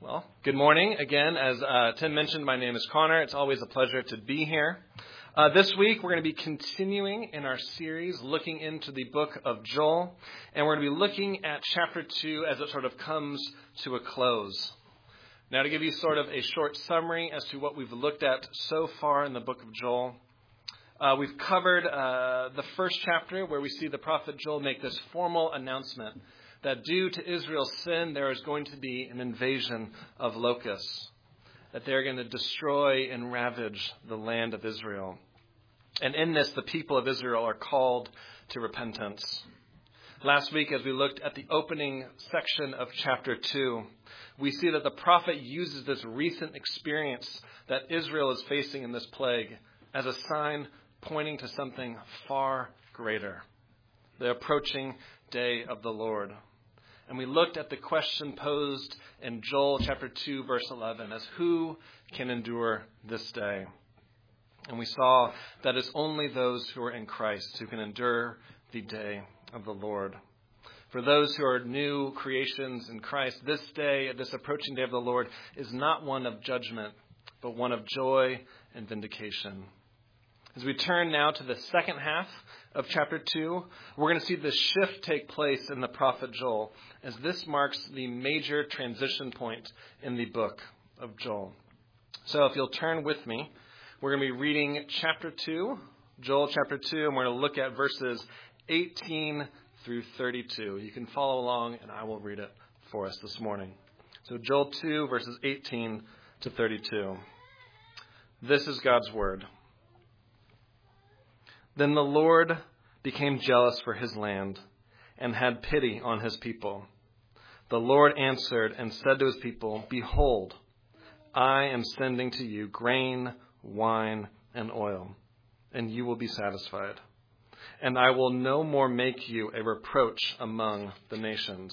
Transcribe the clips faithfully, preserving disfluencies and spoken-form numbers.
Well, good morning again. As uh, Tim mentioned, my name is Connor. It's always a pleasure to be here. Uh, this week, we're going to be continuing in our series looking into the book of Joel, and we're going to be looking at chapter two as it sort of comes to a close. Now, to give you sort of a short summary as to what we've looked at so far in the book of Joel, uh, we've covered uh, the first chapter where we see the prophet Joel make this formal announcement that due to Israel's sin, there is going to be an invasion of locusts, that they're going to destroy and ravage the land of Israel. And in this, the people of Israel are called to repentance. Last week, as we looked at the opening section of chapter two, we see that the prophet uses this recent experience that Israel is facing in this plague as a sign pointing to something far greater, the approaching day of the Lord. And we looked at the question posed in Joel chapter two, verse eleven, as who can endure this day? And we saw that it's only those who are in Christ who can endure the day of the Lord. For those who are new creations in Christ, this day, this approaching day of the Lord, is not one of judgment, but one of joy and vindication. As we turn now to the second half of chapter two, we're going to see the shift take place in the prophet Joel, as this marks the major transition point in the book of Joel. So if you'll turn with me, we're going to be reading chapter two, Joel chapter two, and we're going to look at verses eighteen through thirty-two. You can follow along, and I will read it for us this morning. So Joel two, verses eighteen to thirty-two. This is God's word. Then the Lord became jealous for his land and had pity on his people. The Lord answered and said to his people, Behold, I am sending to you grain, wine, and oil, and you will be satisfied. And I will no more make you a reproach among the nations.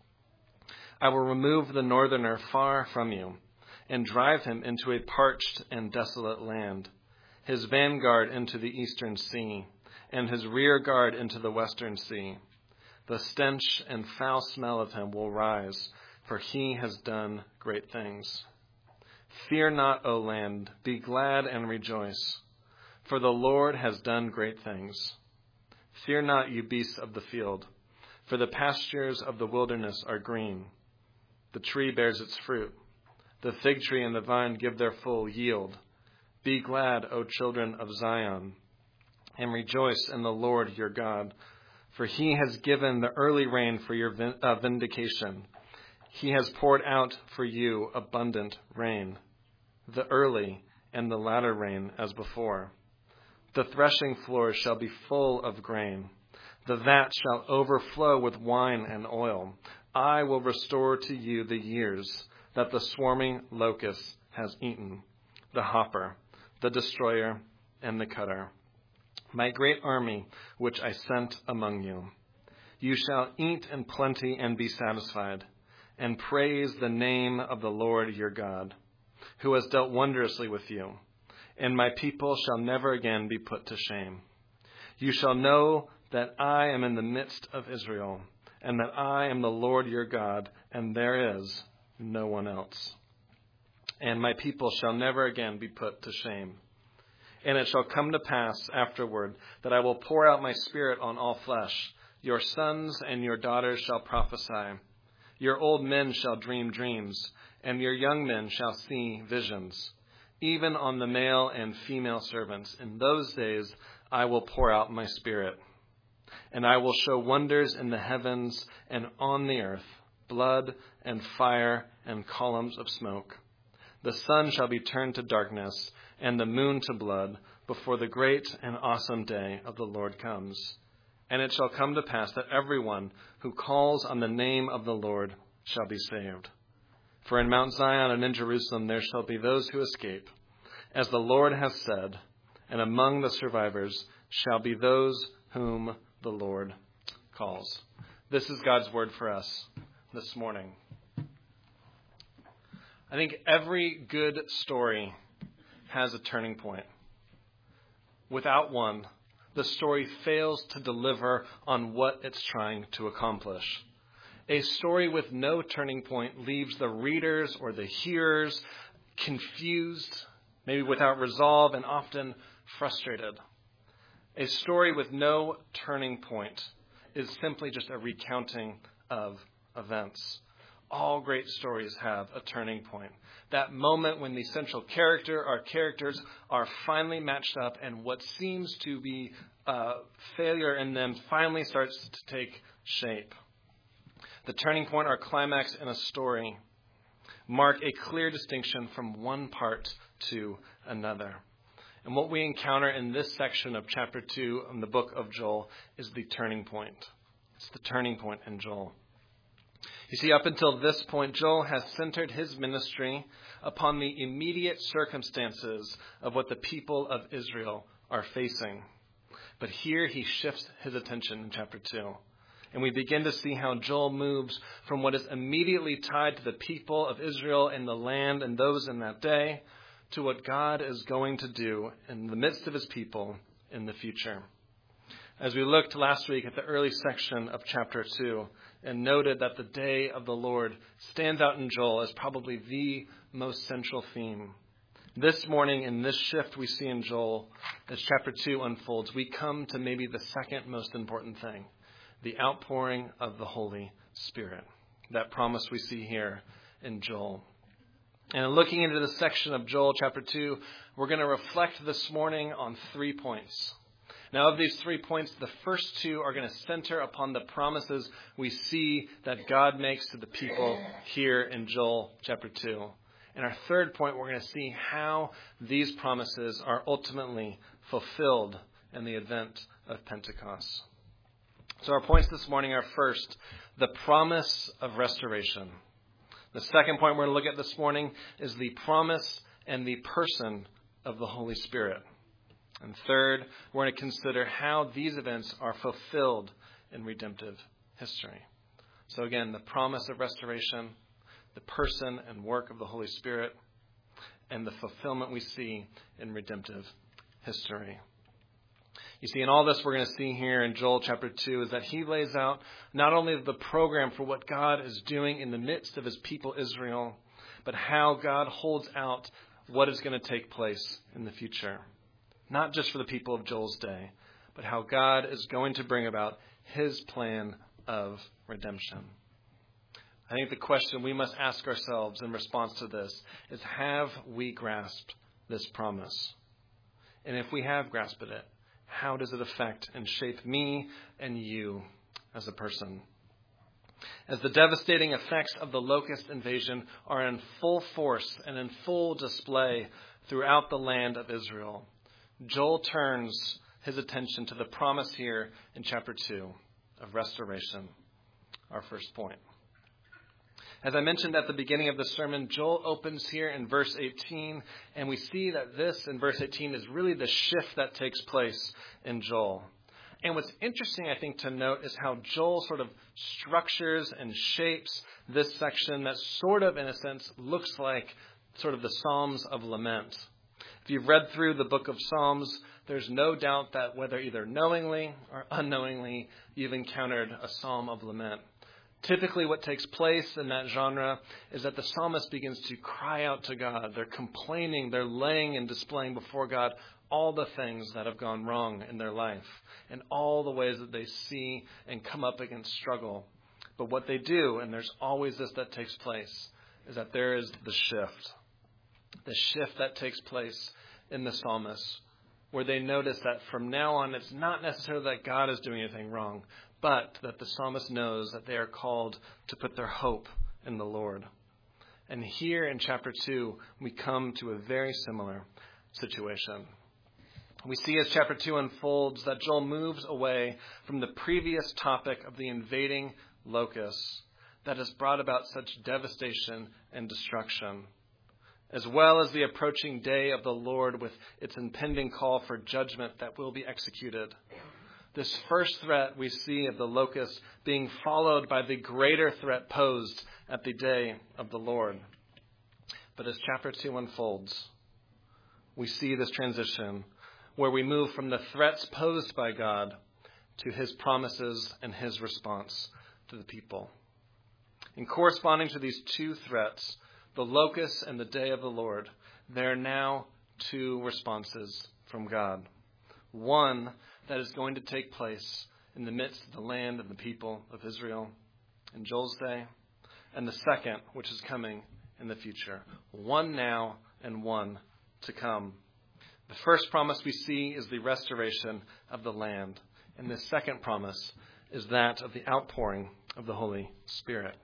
I will remove the northerner far from you and drive him into a parched and desolate land, his vanguard into the eastern sea, and his rear guard into the western sea. The stench and foul smell of him will rise, for he has done great things. Fear not, O land, be glad and rejoice, for the Lord has done great things. Fear not, you beasts of the field, for the pastures of the wilderness are green. The tree bears its fruit. The fig tree and the vine give their full yield. Be glad, O children of Zion, and rejoice in the Lord your God, for he has given the early rain for your vindication. He has poured out for you abundant rain, the early and the latter rain as before. The threshing floors shall be full of grain. The vat shall overflow with wine and oil. I will restore to you the years that the swarming locust has eaten, the hopper, the destroyer, and the cutter, my great army which I sent among you. You shall eat in plenty and be satisfied, and praise the name of the Lord your God, who has dealt wondrously with you, and my people shall never again be put to shame. You shall know that I am in the midst of Israel, and that I am the Lord your God, and there is no one else. And my people shall never again be put to shame. And it shall come to pass afterward that I will pour out my spirit on all flesh. Your sons and your daughters shall prophesy. Your old men shall dream dreams, and your young men shall see visions. Even on the male and female servants, in those days I will pour out my spirit. And I will show wonders in the heavens and on the earth, blood and fire and columns of smoke. The sun shall be turned to darkness and the moon to blood before the great and awesome day of the Lord comes. And it shall come to pass that everyone who calls on the name of the Lord shall be saved. For in Mount Zion and in Jerusalem there shall be those who escape, as the Lord has said, and among the survivors shall be those whom the Lord calls. This is God's word for us this morning. I think every good story has a turning point. Without one, the story fails to deliver on what it's trying to accomplish. A story with no turning point leaves the readers or the hearers confused, maybe without resolve, and often frustrated. A story with no turning point is simply just a recounting of events. All great stories have a turning point. That moment when the central character or characters are finally matched up and what seems to be uh, failure in them finally starts to take shape. The turning point or climax in a story mark a clear distinction from one part to another. And what we encounter in this section of chapter two in the book of Joel is the turning point. It's the turning point in Joel. You see, up until this point, Joel has centered his ministry upon the immediate circumstances of what the people of Israel are facing. But here he shifts his attention in chapter two. And we begin to see how Joel moves from what is immediately tied to the people of Israel and the land and those in that day to what God is going to do in the midst of his people in the future. As we looked last week at the early section of chapter two and noted that the day of the Lord stands out in Joel as probably the most central theme. This morning, in this shift we see in Joel, as chapter two unfolds, we come to maybe the second most important thing, the outpouring of the Holy Spirit. That promise we see here in Joel. And looking into this section of Joel chapter two, we're going to reflect this morning on three points. Now, of these three points, the first two are going to center upon the promises we see that God makes to the people here in Joel chapter two. And our third point, we're going to see how these promises are ultimately fulfilled in the event of Pentecost. So our points this morning are first, the promise of restoration. The second point we're going to look at this morning is the promise and the person of the Holy Spirit. And third, we're going to consider how these events are fulfilled in redemptive history. So again, the promise of restoration, the person and work of the Holy Spirit, and the fulfillment we see in redemptive history. You see, in all this we're going to see here in Joel chapter two is that he lays out not only the program for what God is doing in the midst of his people Israel, but how God holds out what is going to take place in the future. Not just for the people of Joel's day, but how God is going to bring about his plan of redemption. I think the question we must ask ourselves in response to this is, have we grasped this promise? And if we have grasped it, how does it affect and shape me and you as a person? As the devastating effects of the locust invasion are in full force and in full display throughout the land of Israel, Joel turns his attention to the promise here in chapter two of restoration, our first point. As I mentioned at the beginning of the sermon, Joel opens here in verse eighteen, and we see that this in verse eighteen is really the shift that takes place in Joel. And what's interesting, I think, to note is how Joel sort of structures and shapes this section that sort of, in a sense, looks like sort of the Psalms of Lament. If you've read through the book of Psalms, there's no doubt that whether either knowingly or unknowingly, you've encountered a psalm of lament. Typically what takes place in that genre is that the psalmist begins to cry out to God. They're complaining, they're laying and displaying before God all the things that have gone wrong in their life and all the ways that they see and come up against struggle. But what they do, and there's always this that takes place, is that there is the shift. The shift that takes place in the psalmist, where they notice that from now on, it's not necessarily that God is doing anything wrong, but that the psalmist knows that they are called to put their hope in the Lord. And here in chapter two, we come to a very similar situation. We see as chapter two unfolds that Joel moves away from the previous topic of the invading locusts that has brought about such devastation and destruction, as well as the approaching day of the Lord with its impending call for judgment that will be executed. This first threat we see of the locust being followed by the greater threat posed at the day of the Lord. But as chapter two unfolds, we see this transition where we move from the threats posed by God to his promises and his response to the people. And corresponding to these two threats, the locusts and the day of the Lord, there are now two responses from God. One that is going to take place in the midst of the land and the people of Israel in Joel's day, and the second, which is coming in the future. One now and one to come. The first promise we see is the restoration of the land, and the second promise is that of the outpouring of the Holy Spirit.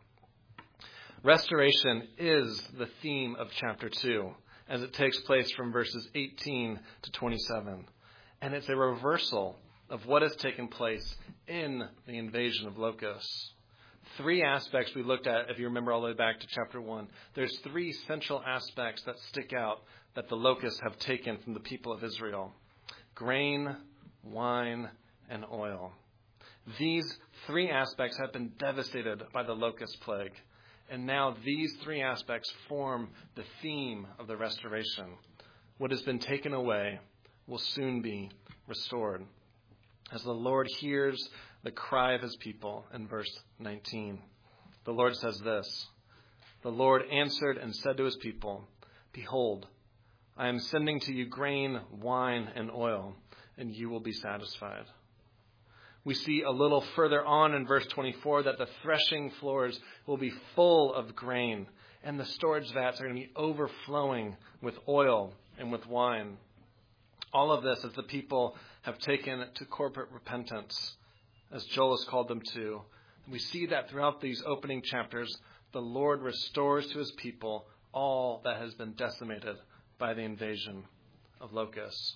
Restoration is the theme of chapter two, as it takes place from verses eighteen to twenty-seven. And it's a reversal of what has taken place in the invasion of locusts. Three aspects we looked at, if you remember all the way back to chapter one. There's three central aspects that stick out that the locusts have taken from the people of Israel: grain, wine, and oil. These three aspects have been devastated by the locust plague. And now these three aspects form the theme of the restoration. What has been taken away will soon be restored. As the Lord hears the cry of his people in verse nineteen, the Lord says this: "The Lord answered and said to his people, 'Behold, I am sending to you grain, wine, and oil, and you will be satisfied.'" We see a little further on in verse twenty-four that the threshing floors will be full of grain, and the storage vats are going to be overflowing with oil and with wine. All of this as the people have taken to corporate repentance, as Joel has called them to. We see that throughout these opening chapters, the Lord restores to his people all that has been decimated by the invasion of locusts.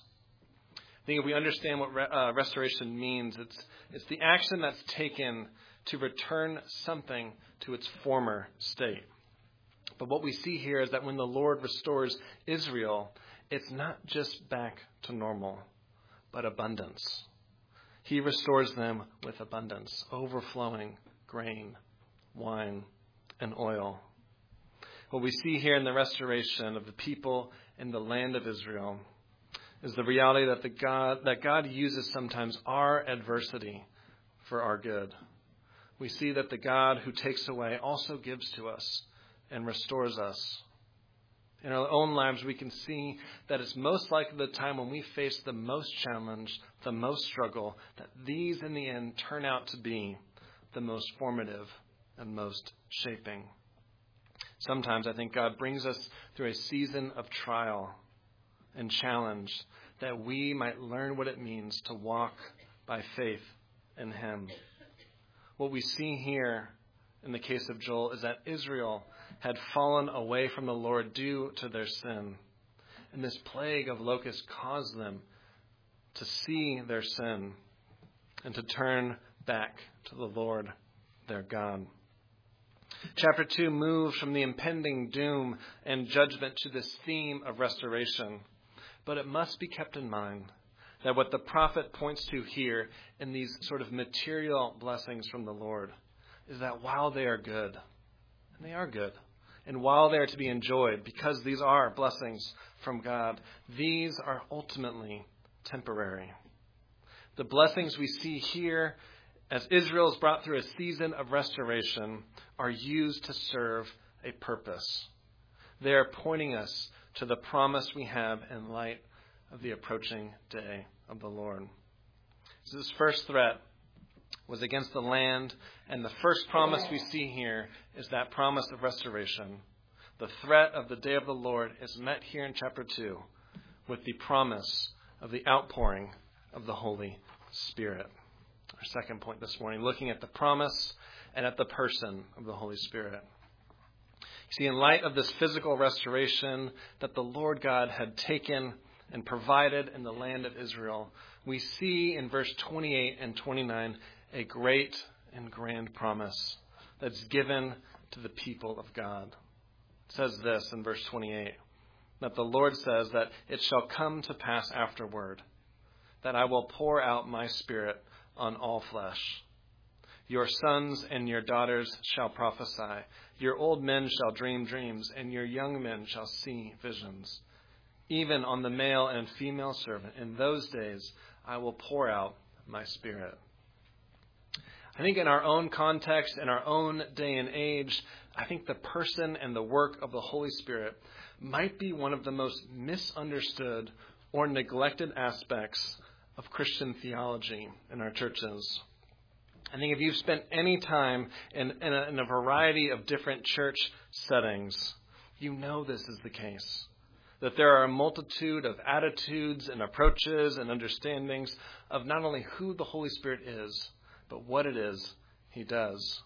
I think if we understand what re- uh, restoration means, it's it's the action that's taken to return something to its former state. But what we see here is that when the Lord restores Israel, it's not just back to normal, but abundance. He restores them with abundance, overflowing grain, wine, and oil. What we see here in the restoration of the people in the land of Israel is the reality that the God that God uses sometimes our adversity for our good. We see that the God who takes away also gives to us and restores us. In our own lives, we can see that it's most likely the time when we face the most challenge, the most struggle, that these in the end turn out to be the most formative and most shaping. Sometimes I think God brings us through a season of trial and challenge that we might learn what it means to walk by faith in him. What we see here in the case of Joel is that Israel had fallen away from the Lord due to their sin. And this plague of locusts caused them to see their sin and to turn back to the Lord, their God. Chapter two moves from the impending doom and judgment to this theme of restoration. But it must be kept in mind that what the prophet points to here in these sort of material blessings from the Lord is that while they are good, and they are good, and while they are to be enjoyed because these are blessings from God, these are ultimately temporary. The blessings we see here as Israel is brought through a season of restoration are used to serve a purpose. They are pointing us to the promise we have in light of the approaching day of the Lord. So this first threat was against the land, and the first promise we see here is that promise of restoration. The threat of the day of the Lord is met here in chapter two with the promise of the outpouring of the Holy Spirit. Our second point this morning, looking at the promise and at the person of the Holy Spirit. See, in light of this physical restoration that the Lord God had taken and provided in the land of Israel, we see in verse twenty-eight and twenty-nine a great and grand promise that's given to the people of God. It says this in verse twenty-eight, that the Lord says that it shall come to pass afterward that I will pour out my Spirit on all flesh. Your sons and your daughters shall prophesy. Your old men shall dream dreams, and your young men shall see visions. Even on the male and female servant, in those days I will pour out my Spirit. I think in our own context, in our own day and age, I think the person and the work of the Holy Spirit might be one of the most misunderstood or neglected aspects of Christian theology in our churches. I think if you've spent any time in, in, a, in a variety of different church settings, you know this is the case. That there are a multitude of attitudes and approaches and understandings of not only who the Holy Spirit is, but what it is he does.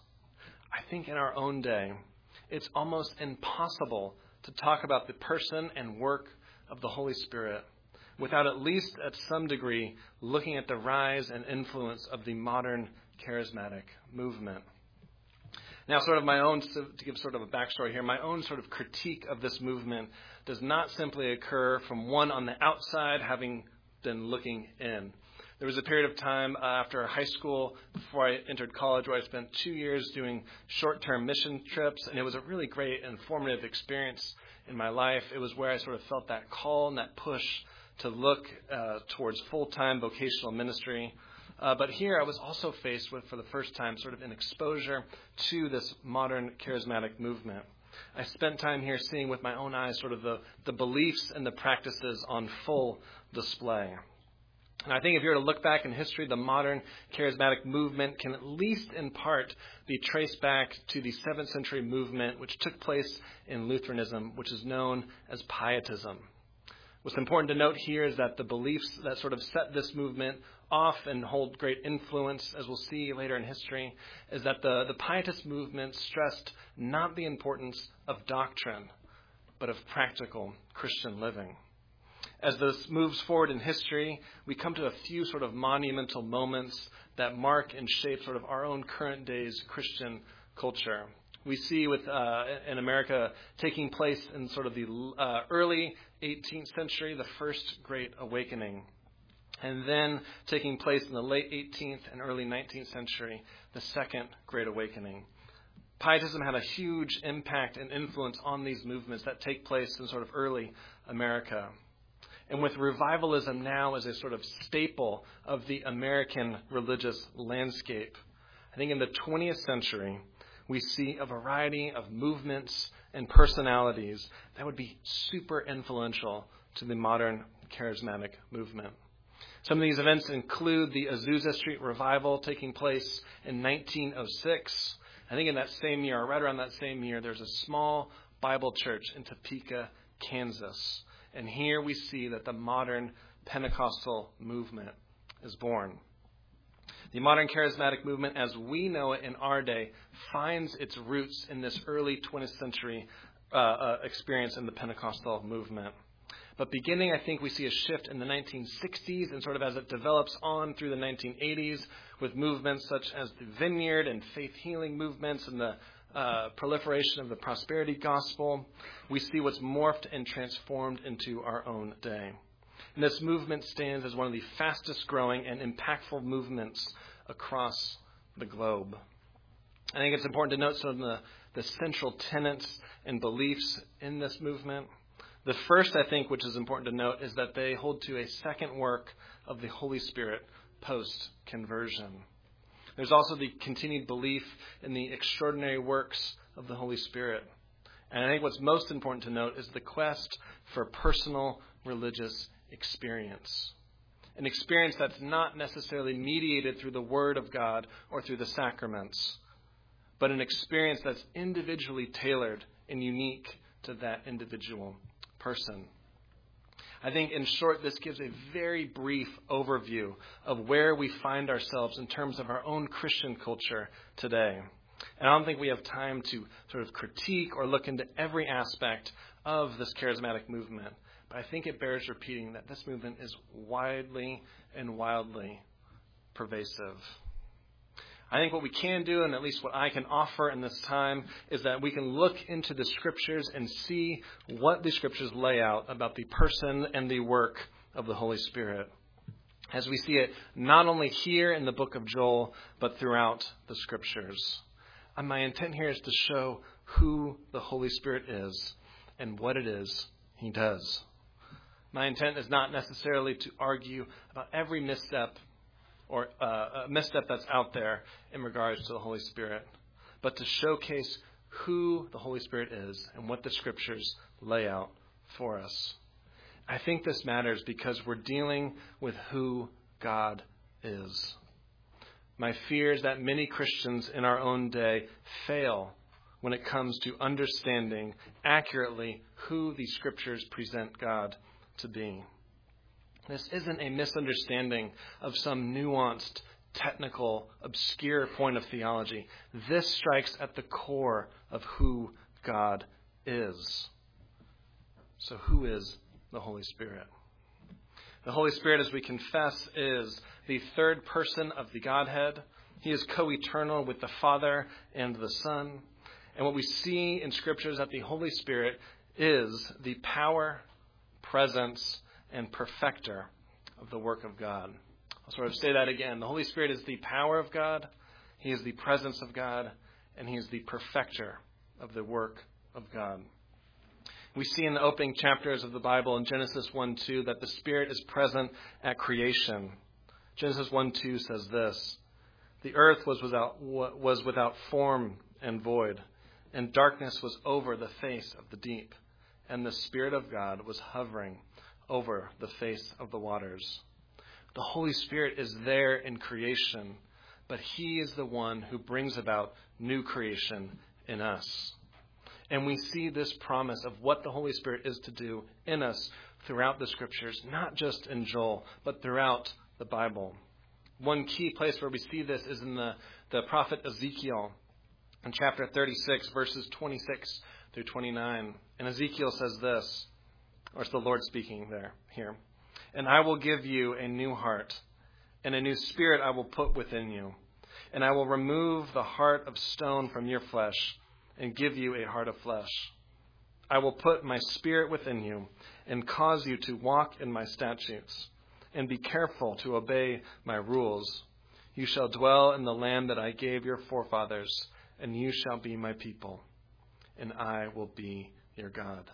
I think in our own day, it's almost impossible to talk about the person and work of the Holy Spirit without at least at some degree looking at the rise and influence of the modern charismatic movement. Now, sort of my own, to give sort of a backstory here, my own sort of critique of this movement does not simply occur from one on the outside having been looking in. There was a period of time uh, after high school, before I entered college, where I spent two years doing short-term mission trips, and it was a really great and formative experience in my life. It was where I sort of felt that call and that push to look uh, towards full-time vocational ministry. Uh, but here I was also faced with, for the first time, sort of an exposure to this modern charismatic movement. I spent time here seeing with my own eyes sort of the, the beliefs and the practices on full display. And I think if you were to look back in history, the modern charismatic movement can at least in part be traced back to the seventh century movement which took place in Lutheranism, which is known as Pietism. What's important to note here is that the beliefs that sort of set this movement off and hold great influence, as we'll see later in history, is that the, the Pietist movement stressed not the importance of doctrine, but of practical Christian living. As this moves forward in history, we come to a few sort of monumental moments that mark and shape sort of our own current day's Christian culture. We see with uh, in America taking place in sort of the uh, early eighteenth century, the First Great Awakening. And then taking place in the late eighteenth and early nineteenth century, the Second Great Awakening. Pietism had a huge impact and influence on these movements that take place in sort of early America. And with revivalism now as a sort of staple of the American religious landscape, I think in the twentieth century, we see a variety of movements and personalities that would be super influential to the modern charismatic movement. Some of these events include the Azusa Street Revival taking place in nineteen oh six. I think in that same year, or right around that same year, there's a small Bible church in Topeka, Kansas. And here we see that the modern Pentecostal movement is born. The modern charismatic movement, as we know it in our day, finds its roots in this early twentieth century uh, uh, experience in the Pentecostal movement. But beginning, I think we see a shift in the nineteen sixties and sort of as it develops on through the nineteen eighties with movements such as the Vineyard and faith healing movements and the uh, proliferation of the prosperity gospel, we see what's morphed and transformed into our own day. And this movement stands as one of the fastest growing and impactful movements across the globe. I think it's important to note some of the, the central tenets and beliefs in this movement. The first, I think, which is important to note, is that they hold to a second work of the Holy Spirit post-conversion. There's also the continued belief in the extraordinary works of the Holy Spirit. And I think what's most important to note is the quest for personal religious experience. An experience that's not necessarily mediated through the Word of God or through the sacraments, but an experience that's individually tailored and unique to that individual person. I think, in short, this gives a very brief overview of where we find ourselves in terms of our own Christian culture today. And I don't think we have time to sort of critique or look into every aspect of this charismatic movement. But I think it bears repeating that this movement is widely and wildly pervasive. I think what we can do, and at least what I can offer in this time, is that we can look into the Scriptures and see what the Scriptures lay out about the person and the work of the Holy Spirit, as we see it not only here in the book of Joel, but throughout the Scriptures. And my intent here is to show who the Holy Spirit is and what it is He does. My intent is not necessarily to argue about every misstep or uh, a misstep that's out there in regards to the Holy Spirit, but to showcase who the Holy Spirit is and what the Scriptures lay out for us. I think this matters because we're dealing with who God is. My fear is that many Christians in our own day fail when it comes to understanding accurately who the Scriptures present God to be. This isn't a misunderstanding of some nuanced, technical, obscure point of theology. This strikes at the core of who God is. So who is the Holy Spirit? The Holy Spirit, as we confess, is the third person of the Godhead. He is co-eternal with the Father and the Son. And what we see in Scripture is that the Holy Spirit is the power, presence, and perfecter of the work of God. I'll sort of say that again. The Holy Spirit is the power of God, He is the presence of God, and He is the perfecter of the work of God. We see in the opening chapters of the Bible in Genesis one two that the Spirit is present at creation. Genesis one two says this: "The earth was without, was without form and void, and darkness was over the face of the deep, and the Spirit of God was hovering over the face of the waters." The Holy Spirit is there in creation, but He is the one who brings about new creation in us. And we see this promise of what the Holy Spirit is to do in us throughout the Scriptures, not just in Joel, but throughout the Bible. One key place where we see this is in the, the prophet Ezekiel in chapter thirty-six, verses twenty-six through twenty-nine. And Ezekiel says this, or it's the Lord speaking there, here. "And I will give you a new heart, and a new spirit I will put within you. And I will remove the heart of stone from your flesh, and give you a heart of flesh. I will put my spirit within you, and cause you to walk in my statutes, and be careful to obey my rules. You shall dwell in the land that I gave your forefathers, and you shall be my people, and I will be your God."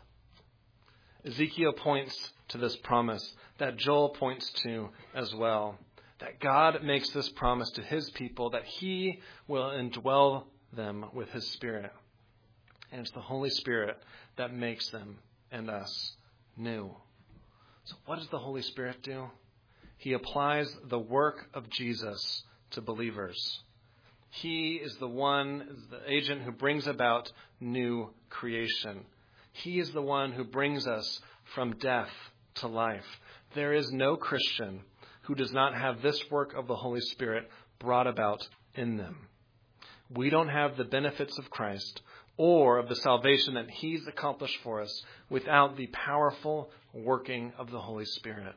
Ezekiel points to this promise that Joel points to as well, that God makes this promise to His people that He will indwell them with His Spirit. And it's the Holy Spirit that makes them and us new. So what does the Holy Spirit do? He applies the work of Jesus to believers. He is the one, the agent who brings about new creation. He is the one who brings us from death to life. There is no Christian who does not have this work of the Holy Spirit brought about in them. We don't have the benefits of Christ or of the salvation that He's accomplished for us without the powerful working of the Holy Spirit.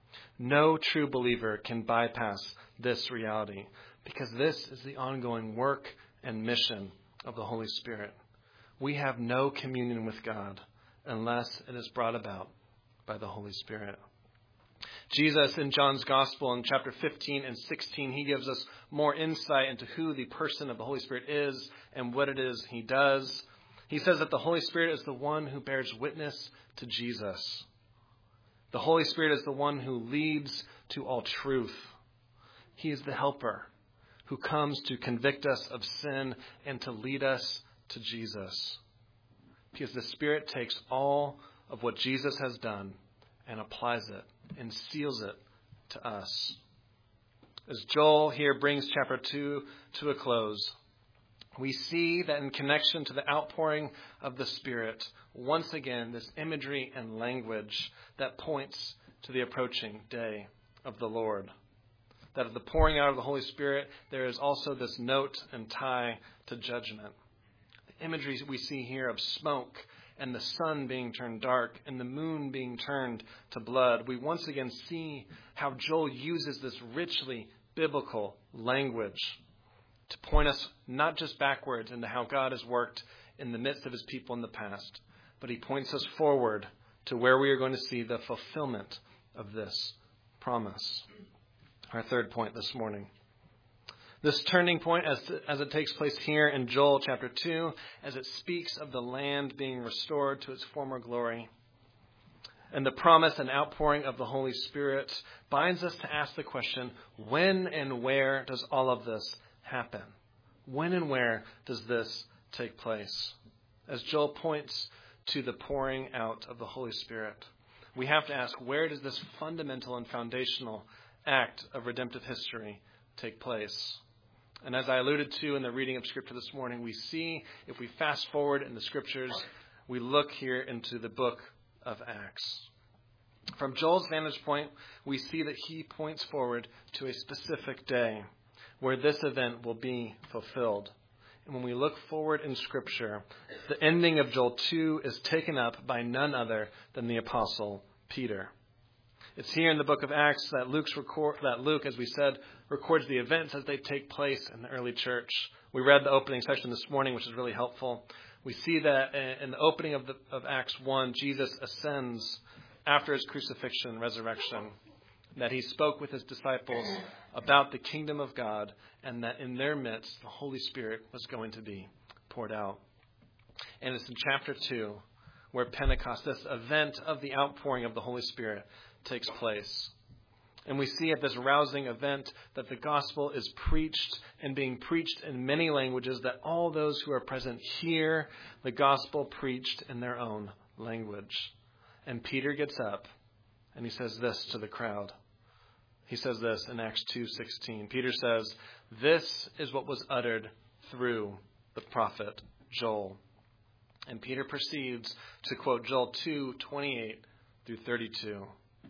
No true believer can bypass this reality because this is the ongoing work and mission of the Holy Spirit. We have no communion with God unless it is brought about by the Holy Spirit. Jesus in John's Gospel in chapter fifteen and sixteen, He gives us more insight into who the person of the Holy Spirit is and what it is He does. He says that the Holy Spirit is the one who bears witness to Jesus. The Holy Spirit is the one who leads to all truth. He is the helper who comes to convict us of sin and to lead us to Jesus. Because the Spirit takes all of what Jesus has done and applies it and seals it to us. As Joel here brings chapter two to a close, we see that in connection to the outpouring of the Spirit, once again, this imagery and language that points to the approaching day of the Lord. That of the pouring out of the Holy Spirit, there is also this note and tie to judgment. The imagery we see here of smoke and the sun being turned dark and the moon being turned to blood, we once again see how Joel uses this richly biblical language to point us not just backwards into how God has worked in the midst of His people in the past, but He points us forward to where we are going to see the fulfillment of this promise. Our third point this morning. This turning point, as, to, as it takes place here in Joel chapter two, as it speaks of the land being restored to its former glory, And the promise and outpouring of the Holy Spirit binds us to ask the question, when and where does all of this happen? When and where does this take place? As Joel points to the pouring out of the Holy Spirit, we have to ask, where does this fundamental and foundational act of redemptive history take place? And as I alluded to in the reading of Scripture this morning, we see, if we fast forward in the Scriptures, we look here into the book of Acts. From Joel's vantage point, we see that he points forward to a specific day where this event will be fulfilled. And when we look forward in Scripture, the ending of Joel two is taken up by none other than the Apostle Peter. It's here in the book of Acts that Luke's record, that Luke, as we said, records the events as they take place in the early church. We read the opening section this morning, which is really helpful. We see that in the opening of, the, of Acts one, Jesus ascends after his crucifixion and resurrection, that he spoke with his disciples about the kingdom of God, and that in their midst the Holy Spirit was going to be poured out. And it's in chapter two where Pentecost, this event of the outpouring of the Holy Spirit, takes place. And we see at this rousing event that the gospel is preached and being preached in many languages, that all those who are present hear the gospel preached in their own language. And Peter gets up and he says this to the crowd. He says this in Acts two sixteen. Peter says, "This is what was uttered through the prophet Joel." And Peter proceeds to quote Joel two twenty-eight through thirty-two.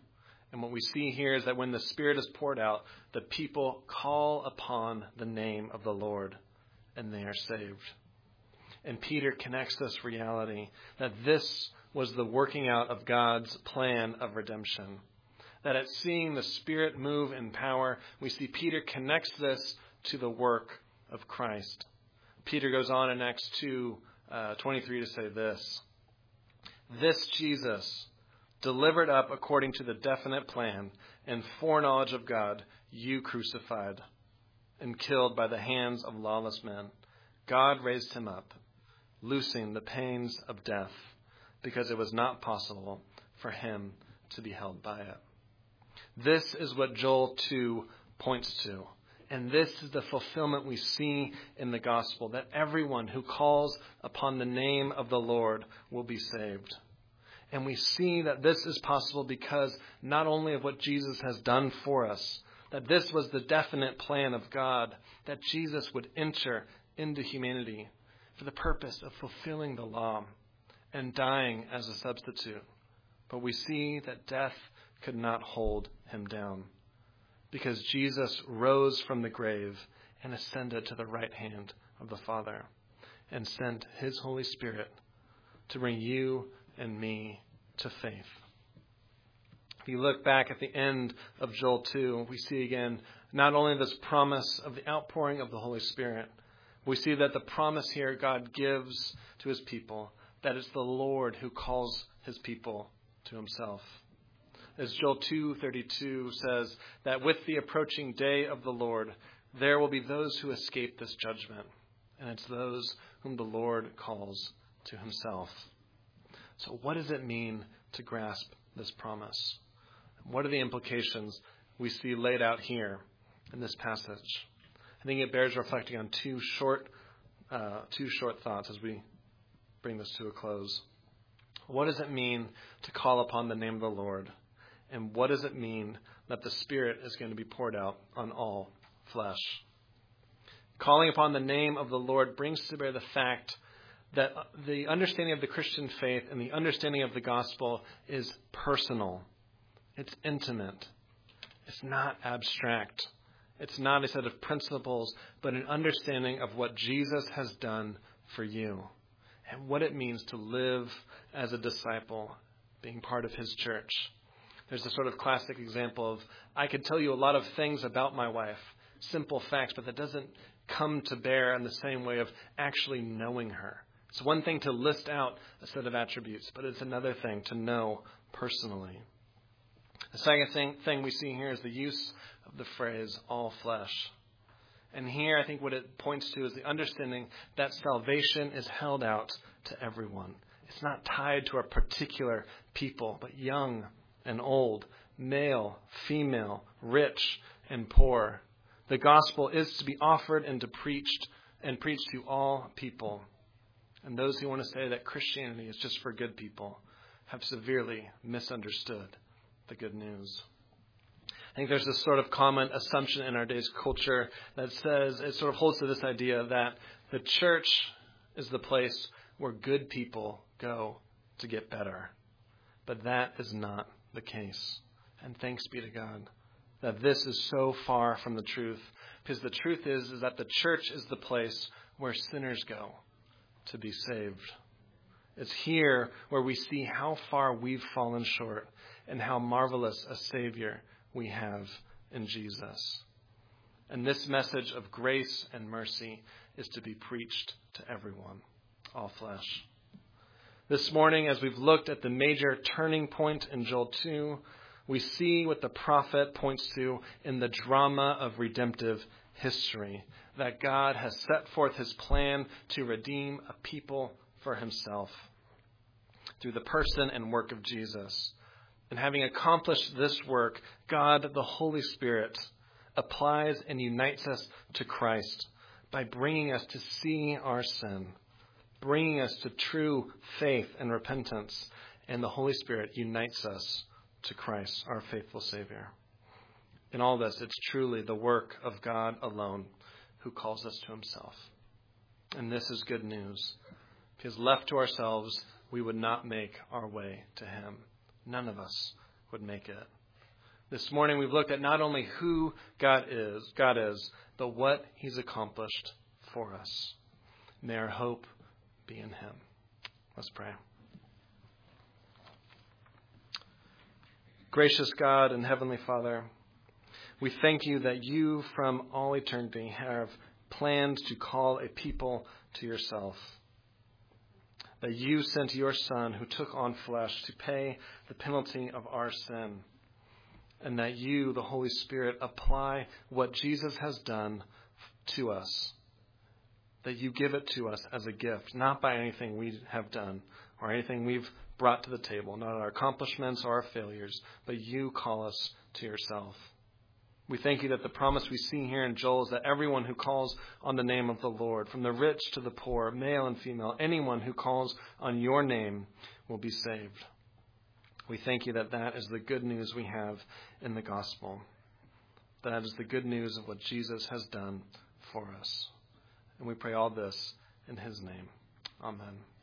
And what we see here is that when the Spirit is poured out, the people call upon the name of the Lord, and they are saved. And Peter connects this reality that this was the working out of God's plan of redemption. That at seeing the Spirit move in power, we see Peter connects this to the work of Christ. Peter goes on in Acts two twenty-three to say this: "This Jesus, delivered up according to the definite plan and foreknowledge of God, you crucified and killed by the hands of lawless men. God raised him up, loosing the pains of death, because it was not possible for him to be held by it." This is what Joel two points to. And this is the fulfillment we see in the gospel, that everyone who calls upon the name of the Lord will be saved. And we see that this is possible because not only of what Jesus has done for us, that this was the definite plan of God, that Jesus would enter into humanity for the purpose of fulfilling the law and dying as a substitute. But we see that death could not hold him down, because Jesus rose from the grave and ascended to the right hand of the Father and sent his Holy Spirit to bring you and me to faith. If you look back at the end of Joel two, we see again not only this promise of the outpouring of the Holy Spirit, we see that the promise here God gives to his people, that it's the Lord who calls his people to himself. As Joel two thirty-two says, that with the approaching day of the Lord, there will be those who escape this judgment, and it's those whom the Lord calls to himself. So what does it mean to grasp this promise? What are the implications we see laid out here in this passage? I think it bears reflecting on two short, uh, two short thoughts as we bring this to a close. What does it mean to call upon the name of the Lord? And what does it mean that the Spirit is going to be poured out on all flesh? Calling upon the name of the Lord brings to bear the fact that the understanding of the Christian faith and the understanding of the gospel is personal. It's intimate. It's not abstract. It's not a set of principles, but an understanding of what Jesus has done for you and what it means to live as a disciple, being part of his church. There's a sort of classic example of, I could tell you a lot of things about my wife, simple facts, but that doesn't come to bear in the same way of actually knowing her. It's one thing to list out a set of attributes, but it's another thing to know personally. The second thing, thing we see here is the use of the phrase, all flesh. And here I think what it points to is the understanding that salvation is held out to everyone. It's not tied to a particular people, but young and old, male, female, rich and poor. The gospel is to be offered and to preached and preached to all people. And those who want to say that Christianity is just for good people have severely misunderstood the good news. I think there's this sort of common assumption in our day's culture that says, it sort of holds to this idea that the church is the place where good people go to get better. But that is not the case. And thanks be to God that this is so far from the truth. Because the truth is, is that the church is the place where sinners go to be saved. It's here where we see how far we've fallen short and how marvelous a Savior we have in Jesus. And this message of grace and mercy is to be preached to everyone, all flesh. This morning, as we've looked at the major turning point in Joel two, we see what the prophet points to in the drama of redemptive history, that God has set forth his plan to redeem a people for himself through the person and work of Jesus. And having accomplished this work, God, the Holy Spirit, applies and unites us to Christ by bringing us to see our sin, bringing us to true faith and repentance, and the Holy Spirit unites us to Christ, our faithful Savior. In all this, it's truly the work of God alone who calls us to himself. And this is good news, because left to ourselves, we would not make our way to him. None of us would make it. This morning we've looked at not only who God is, God is, but what he's accomplished for us. May our hope be in him. Let's pray. Gracious God and Heavenly Father, we thank you that you from all eternity have planned to call a people to yourself. That you sent your Son who took on flesh to pay the penalty of our sin. And that you, the Holy Spirit, apply what Jesus has done to us. That you give it to us as a gift, not by anything we have done or anything we've brought to the table, not our accomplishments or our failures, but you call us to yourself. We thank you that the promise we see here in Joel is that everyone who calls on the name of the Lord, from the rich to the poor, male and female, anyone who calls on your name will be saved. We thank you that that is the good news we have in the gospel. That is the good news of what Jesus has done for us. And we pray all this in his name. Amen.